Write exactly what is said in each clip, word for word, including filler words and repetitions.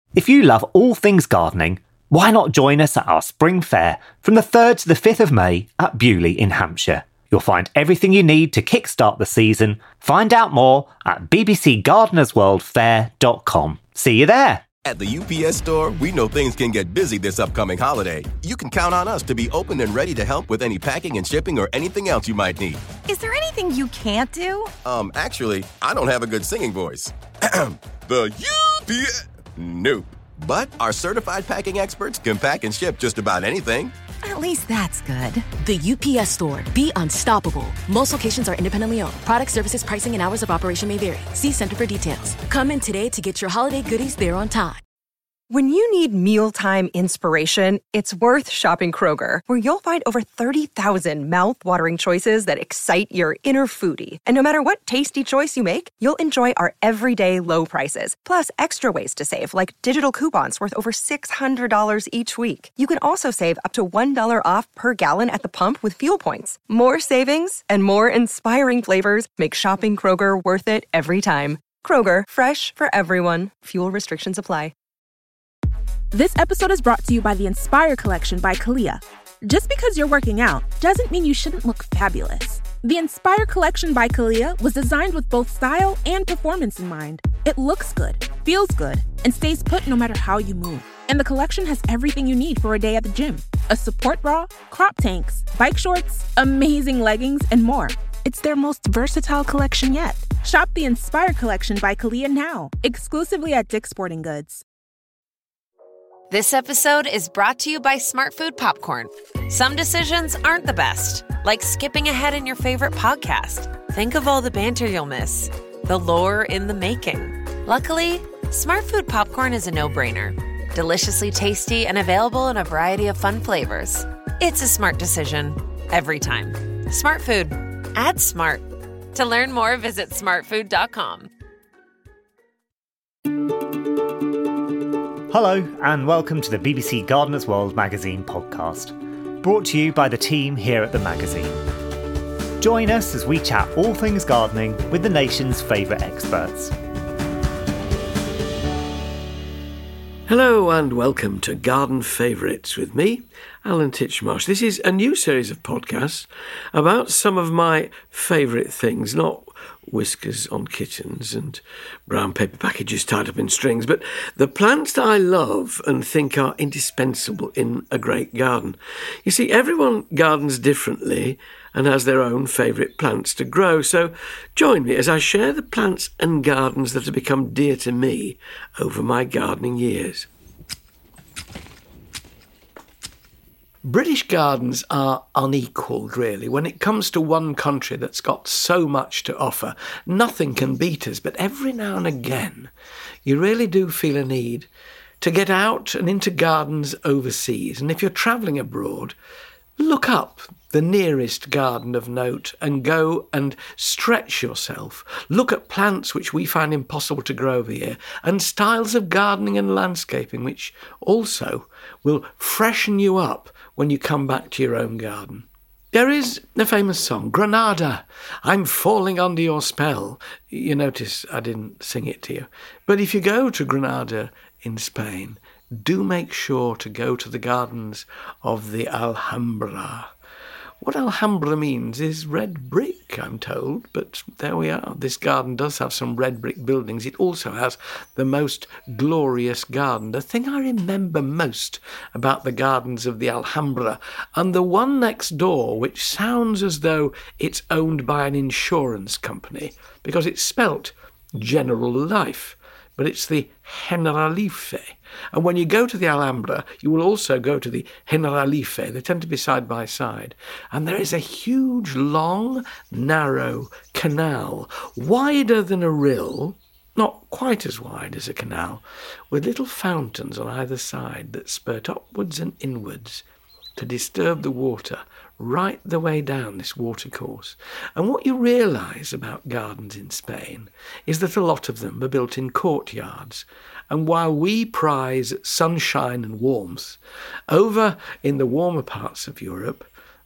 If you love all things gardening, why not join us at our spring fair from the third to the fifth of May at Bewley in Hampshire? You'll find everything you need to kickstart the season. Find out more at b b c gardeners world fair dot com. See you there. At the U P S Store, we know things can get busy this upcoming holiday. You can count on us to be open and ready to help with any packing and shipping or anything else you might need. Is there anything you can't do? Um, actually, I don't have a good singing voice. The U P S... Nope. But our certified packing experts can pack and ship just about anything. At least that's good. The U P S Store. Be unstoppable. Most locations are independently owned. Product, services, pricing, and hours of operation may vary. See Center for details. Come in today to get your holiday goodies there on time. When you need mealtime inspiration, it's worth shopping Kroger, where you'll find over thirty thousand mouth-watering choices that excite your inner foodie. And no matter what tasty choice you make, you'll enjoy our everyday low prices, plus extra ways to save, like digital coupons worth over six hundred dollars each week. You can also save up to one dollar off per gallon at the pump with fuel points. More savings and more inspiring flavors make shopping Kroger worth it every time. Kroger, fresh for everyone. Fuel restrictions apply. This episode is brought to you by the Inspire Collection by Kalia. Just because you're working out doesn't mean you shouldn't look fabulous. The Inspire Collection by Kalia was designed with both style and performance in mind. It looks good, feels good, and stays put no matter how you move. And the collection has everything you need for a day at the gym. A support bra, crop tanks, bike shorts, amazing leggings, and more. It's their most versatile collection yet. Shop the Inspire Collection by Kalia now, exclusively at Dick's Sporting Goods. This episode is brought to you by Smartfood Popcorn. Some decisions aren't the best, like skipping ahead in your favorite podcast. Think of all the banter you'll miss, the lore in the making. Luckily, Smartfood Popcorn is a no-brainer. Deliciously tasty and available in a variety of fun flavors. It's a smart decision every time. Smartfood. Add smart. To learn more, visit smartfood dot com. Hello and welcome to the B B C Gardeners World magazine podcast, brought to you by the team here at the magazine. Join us as we chat all things gardening with the nation's favourite experts. Hello and welcome to Garden Favourites with me, Alan Titchmarsh. This is a new series of podcasts about some of my favourite things, not whiskers on kittens and brown paper packages tied up in strings, but the plants that I love and think are indispensable in a great garden. You see, everyone gardens differently and has their own favourite plants to grow, so join me as I share the plants and gardens that have become dear to me over my gardening years. British gardens are unequalled, really. When it comes to one country that's got so much to offer, nothing can beat us. But every now and again, you really do feel a need to get out and into gardens overseas. And if you're travelling abroad, look up the nearest garden of note and go and stretch yourself. Look at plants which we find impossible to grow over here, and styles of gardening and landscaping which also will freshen you up when you come back to your own garden. There is a famous song, Granada, I'm falling under your spell. You notice I didn't sing it to you. But if you go to Granada in Spain, do make sure to go to the gardens of the Alhambra. What Alhambra means is red brick, I'm told, but there we are. This garden does have some red brick buildings. It also has the most glorious garden. The thing I remember most about the gardens of the Alhambra, and the one next door, which sounds as though it's owned by an insurance company, because it's spelt General Life, but it's the Generalife. And when you go to the Alhambra, you will also go to the Generalife. They tend to be side by side. And there is a huge, long, narrow canal, wider than a rill, not quite as wide as a canal, with little fountains on either side that spurt upwards and inwards to disturb the water right the way down this watercourse. And what you realise about gardens in Spain is that a lot of them are built in courtyards. And while we prize sunshine and warmth, over in the warmer parts of Europe,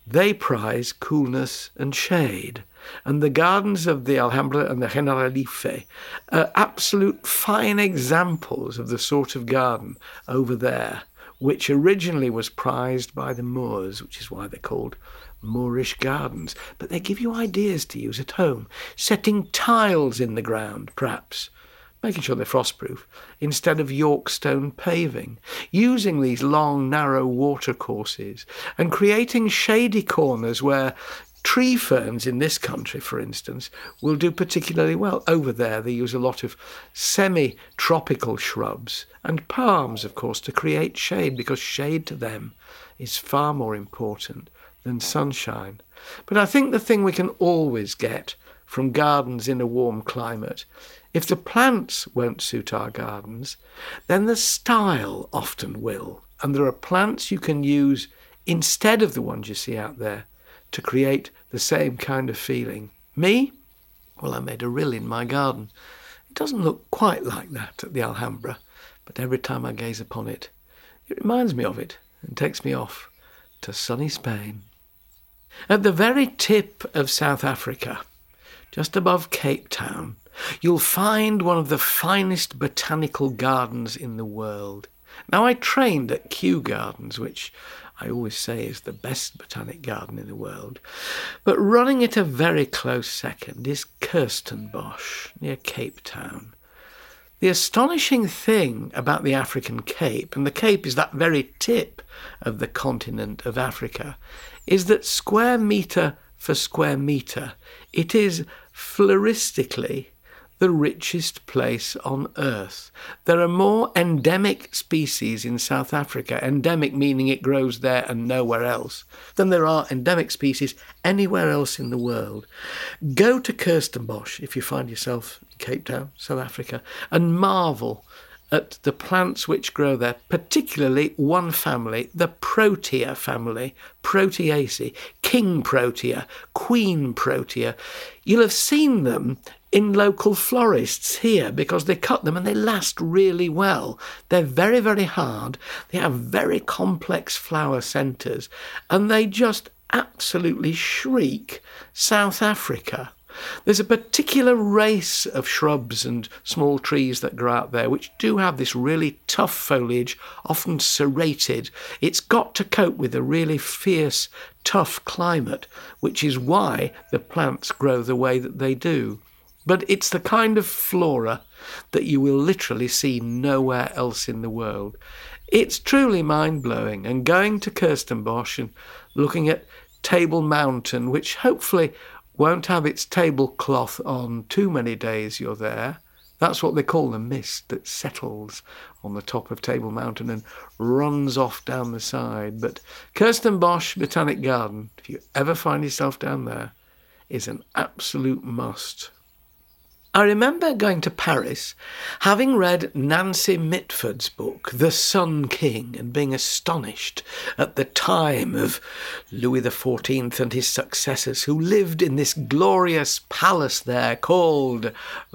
They prize coolness and shade. And the gardens of the Alhambra and the Generalife are absolute fine examples of the sort of garden over there, which originally was prized by the Moors, which is why they're called Moorish gardens. But they give you ideas to use at home, setting tiles in the ground, perhaps, making sure they're frostproof, instead of York stone paving, using these long, narrow watercourses, and creating shady corners where tree ferns in this country, for instance, will do particularly well. Over there, they use a lot of semi-tropical shrubs and palms, of course, to create shade, because shade to them is far more important than sunshine. But I think the thing we can always get from gardens in a warm climate, if the plants won't suit our gardens, then the style often will. And there are plants you can use instead of the ones you see out there to create the same kind of feeling. Me? Well, I made a rill in my garden. It doesn't look quite like that at the Alhambra, but every time I gaze upon it, it reminds me of it and takes me off to sunny Spain. At the very tip of South Africa, just above Cape Town, you'll find one of the finest botanical gardens in the world. Now, I trained at Kew Gardens, which I always say is the best botanic garden in the world. But running it a very close second is Kirstenbosch, near Cape Town. The astonishing thing about the African Cape, and the Cape is that very tip of the continent of Africa, is that square metre for square metre, it is floristically the richest place on earth. There are more endemic species in South Africa, endemic meaning it grows there and nowhere else, than there are endemic species anywhere else in the world. Go to Kirstenbosch if you find yourself in Cape Town, South Africa, and marvel at the plants which grow there, particularly one family, the Protea family, Proteaceae, King Protea, Queen Protea. You'll have seen them in local florists here because they cut them and they last really well. They're very, very hard. They have very complex flower centres and they just absolutely shriek South Africa. There's a particular race of shrubs and small trees that grow out there which do have this really tough foliage, often serrated. It's got to cope with a really fierce, tough climate, which is why the plants grow the way that they do. But it's the kind of flora that you will literally see nowhere else in the world. It's truly mind-blowing. And going to Kirstenbosch and looking at Table Mountain, which hopefully won't have its tablecloth on too many days you're there. That's what they call the mist that settles on the top of Table Mountain and runs off down the side. But Kirstenbosch Botanic Garden, if you ever find yourself down there, is an absolute must. I remember going to Paris, having read Nancy Mitford's book, The Sun King, and being astonished at the time of Louis the fourteenth and his successors, who lived in this glorious palace there called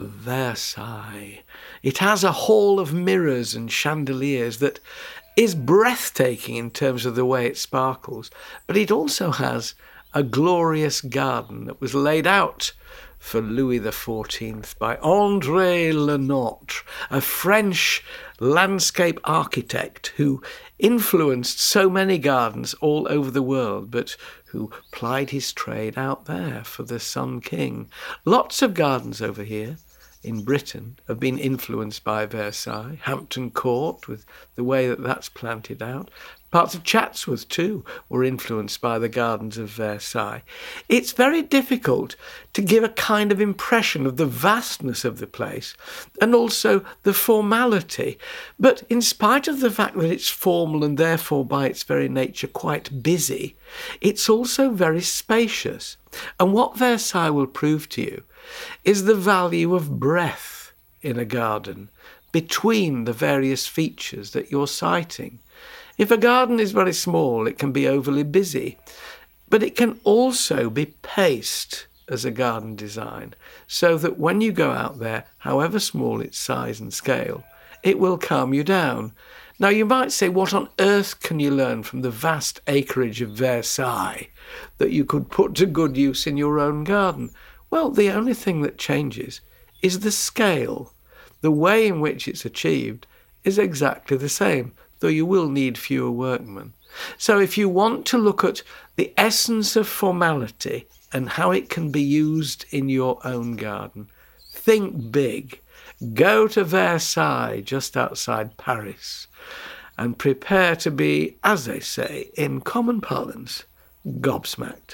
Versailles. It has a hall of mirrors and chandeliers that is breathtaking in terms of the way it sparkles, but it also has a glorious garden that was laid out for Louis the fourteenth by André Lenotre, a French landscape architect who influenced so many gardens all over the world, but who plied his trade out there for the Sun King. Lots of gardens over here in Britain have been influenced by Versailles. Hampton Court, with the way that that's planted out. Parts of Chatsworth, too, were influenced by the gardens of Versailles. It's very difficult to give a kind of impression of the vastness of the place and also the formality. But in spite of the fact that it's formal and therefore by its very nature quite busy, it's also very spacious. And what Versailles will prove to you is the value of breadth in a garden between the various features that you're citing. If a garden is very small, it can be overly busy, but it can also be paced as a garden design, so that when you go out there, however small its size and scale, it will calm you down. Now, you might say, what on earth can you learn from the vast acreage of Versailles that you could put to good use in your own garden? Well, the only thing that changes is the scale. The way in which it's achieved is exactly the same, though you will need fewer workmen. So if you want to look at the essence of formality and how it can be used in your own garden, think big. Go to Versailles, just outside Paris, and prepare to be, as they say in common parlance, gobsmacked.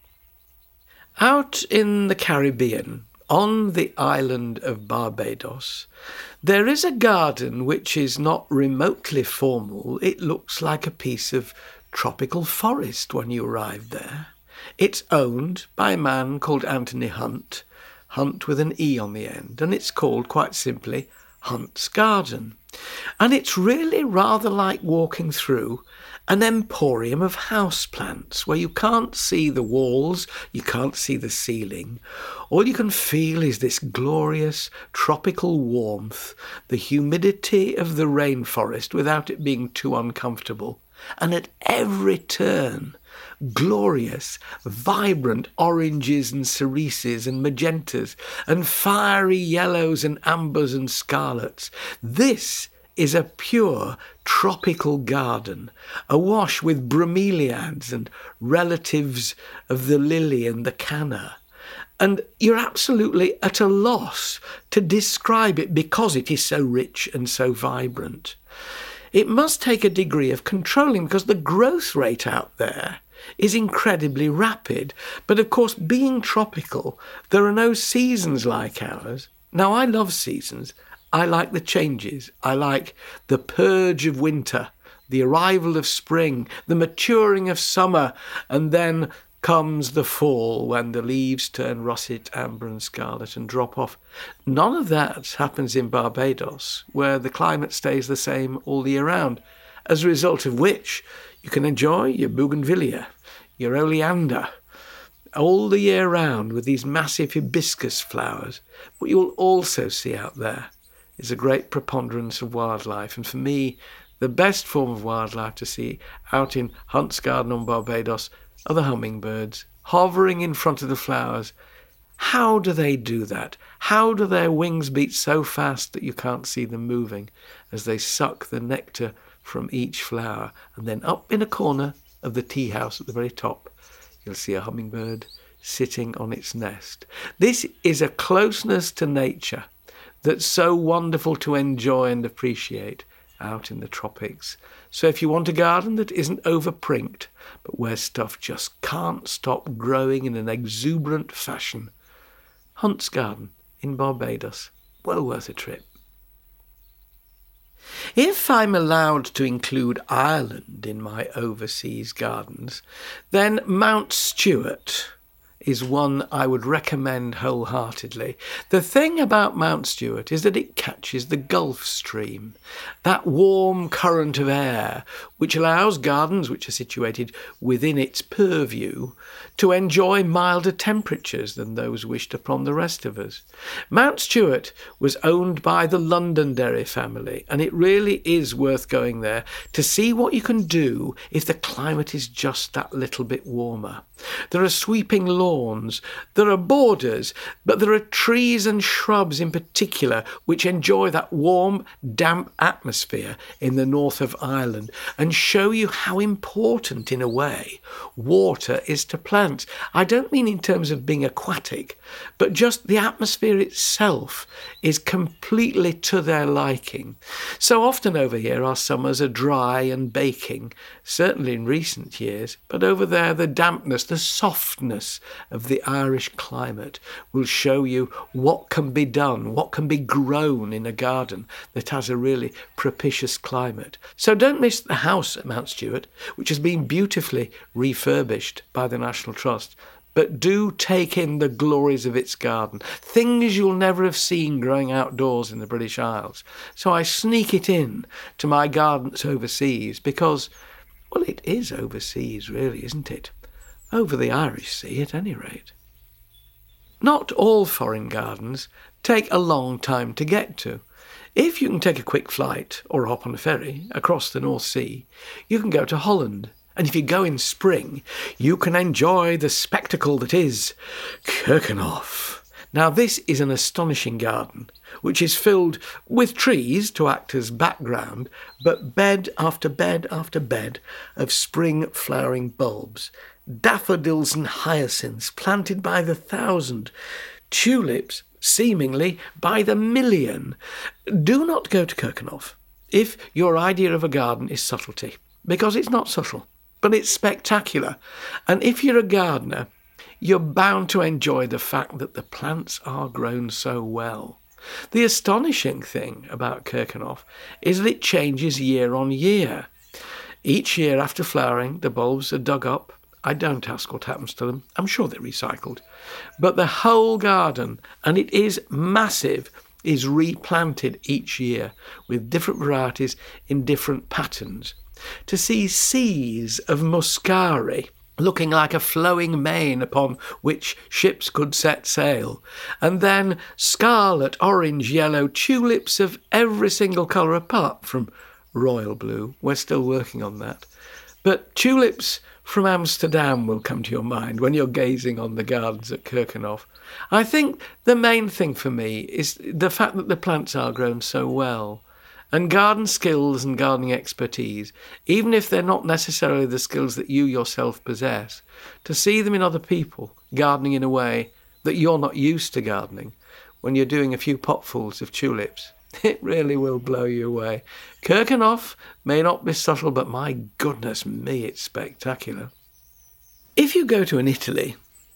Out in the Caribbean, on the island of Barbados, there is a garden which is not remotely formal. It looks like a piece of tropical forest when you arrive there. It's owned by a man called Anthony Hunt, Hunt with an E on the end, and it's called, quite simply, Hunt's Garden. And it's really rather like walking through an emporium of houseplants where you can't see the walls, you can't see the ceiling. All you can feel is this glorious tropical warmth, the humidity of the rainforest without it being too uncomfortable. And at every turn, glorious, vibrant oranges and cerises and magentas and fiery yellows and ambers and scarlets. This is a pure tropical garden, awash with bromeliads and relatives of the lily and the canna. And you're absolutely at a loss to describe it because it is so rich and so vibrant. It must take a degree of controlling because the growth rate out there is incredibly rapid. But of course, being tropical, there are no seasons like ours. Now, I love seasons. I like the changes. I like the purge of winter, the arrival of spring, the maturing of summer, and then comes the fall when the leaves turn russet, amber and scarlet and drop off. None of that happens in Barbados, where the climate stays the same all year round, as a result of which you can enjoy your bougainvillea, your oleander, all the year round with these massive hibiscus flowers. What you'll also see out there is a great preponderance of wildlife. And for me, the best form of wildlife to see out in Hunt's Garden on Barbados are the hummingbirds, hovering in front of the flowers. How do they do that? How do their wings beat so fast that you can't see them moving as they suck the nectar from each flower? And then up in a corner of the tea house at the very top, you'll see a hummingbird sitting on its nest. This is a closeness to nature that's so wonderful to enjoy and appreciate out in the tropics. So if you want a garden that isn't overprinked, but where stuff just can't stop growing in an exuberant fashion, Hunt's Garden in Barbados, well worth a trip. If I'm allowed to include Ireland in my overseas gardens, then Mount Stewart is one I would recommend wholeheartedly. The thing about Mount Stewart is that it catches the Gulf Stream, that warm current of air which allows gardens which are situated within its purview to enjoy milder temperatures than those wished upon the rest of us. Mount Stewart was owned by the Londonderry family, and it really is worth going there to see what you can do if the climate is just that little bit warmer. There are sweeping lawns, there are borders, but there are trees and shrubs in particular which enjoy that warm, damp atmosphere in the north of Ireland and show you how important, in a way, water is to plants. I don't mean in terms of being aquatic, but just the atmosphere itself is completely to their liking. So often over here our summers are dry and baking, certainly in recent years, but over there the dampness, the softness of the Irish climate will show you what can be done, what can be grown in a garden that has a really propitious climate. So don't miss the house at Mount Stewart, which has been beautifully refurbished by the National Trust, but do take in the glories of its garden, things you'll never have seen growing outdoors in the British Isles. So I sneak it in to my gardens overseas because, well, it is overseas really, isn't it? Over the Irish Sea at any rate. Not all foreign gardens take a long time to get to. If you can take a quick flight or hop on a ferry across the North Sea, you can go to Holland. And if you go in spring, you can enjoy the spectacle that is Keukenhof. Now, this is an astonishing garden, which is filled with trees to act as background, but bed after bed after bed of spring flowering bulbs, daffodils and hyacinths planted by the thousand, tulips seemingly by the million. Do not go to Keukenhof if your idea of a garden is subtlety, because it's not subtle, but it's spectacular. And if you're a gardener, you're bound to enjoy the fact that the plants are grown so well. The astonishing thing about Keukenhof is that it changes year on year. Each year after flowering, the bulbs are dug up. I don't ask what happens to them. I'm sure they're recycled. But the whole garden, and it is massive, is replanted each year with different varieties in different patterns. To see seas of muscari looking like a flowing mane upon which ships could set sail, and then scarlet, orange, yellow tulips of every single colour apart from royal blue. We're still working on that. But tulips from Amsterdam will come to your mind when you're gazing on the gardens at Keukenhof. I think the main thing for me is the fact that the plants are grown so well. And garden skills and gardening expertise, even if they're not necessarily the skills that you yourself possess, to see them in other people gardening in a way that you're not used to gardening, when you're doing a few potfuls of tulips, it really will blow you away. Keukenhof may not be subtle, but my goodness me, it's spectacular. If you go to an Italy,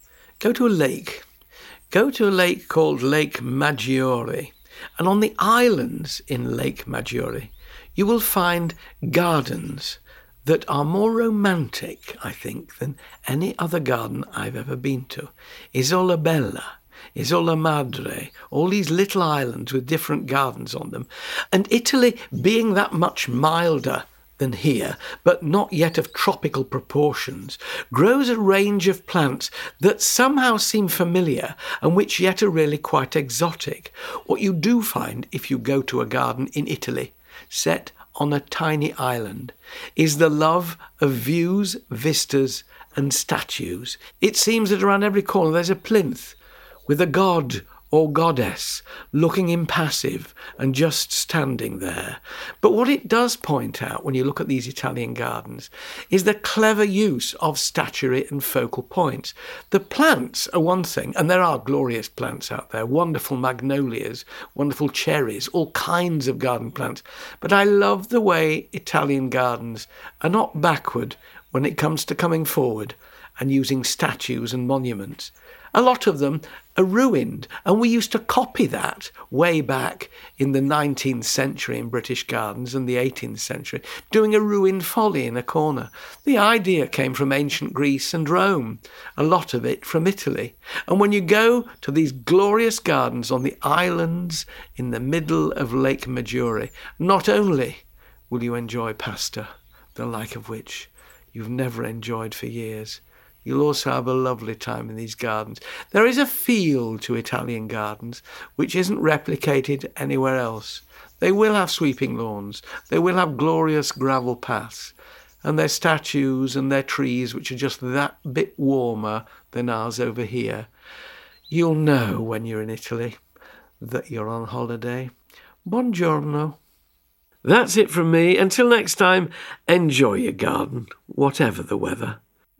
go to a lake. Go to a lake called Lake Maggiore. And on the islands in Lake Maggiore, you will find gardens that are more romantic, I think, than any other garden I've ever been to. Isola Bella, Isola Madre, all these little islands with different gardens on them. And Italy, being that much milder than here, but not yet of tropical proportions, grows a range of plants that somehow seem familiar and which yet are really quite exotic. What you do find if you go to a garden in Italy, set on a tiny island, is the love of views, vistas and statues. It seems that around every corner there's a plinth with a god or goddess looking impassive and just standing there. But what it does point out when you look at these Italian gardens is the clever use of statuary and focal points. The plants are one thing, and there are glorious plants out there, wonderful magnolias, wonderful cherries, all kinds of garden plants. But I love the way Italian gardens are not backward when it comes to coming forward and using statues and monuments. A lot of them are ruined, and we used to copy that way back in the nineteenth century in British gardens and the eighteenth century, doing a ruined folly in a corner. The idea came from ancient Greece and Rome, a lot of it from Italy. And when you go to these glorious gardens on the islands in the middle of Lake Maggiore, not only will you enjoy pasta, the like of which you've never enjoyed for years, you'll also have a lovely time in these gardens. There is a feel to Italian gardens which isn't replicated anywhere else. They will have sweeping lawns. They will have glorious gravel paths. And their statues and their trees, which are just that bit warmer than ours over here. You'll know when you're in Italy that you're on holiday. Buongiorno. That's it from me. Until next time, enjoy your garden, whatever the weather.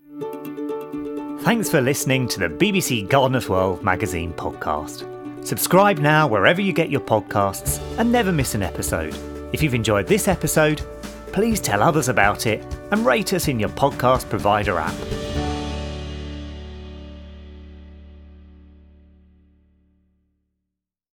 Thanks for listening to the B B C Gardener's World magazine podcast. Subscribe now wherever you get your podcasts and never miss an episode. If you've enjoyed this episode, please tell others about it and rate us in your podcast provider app.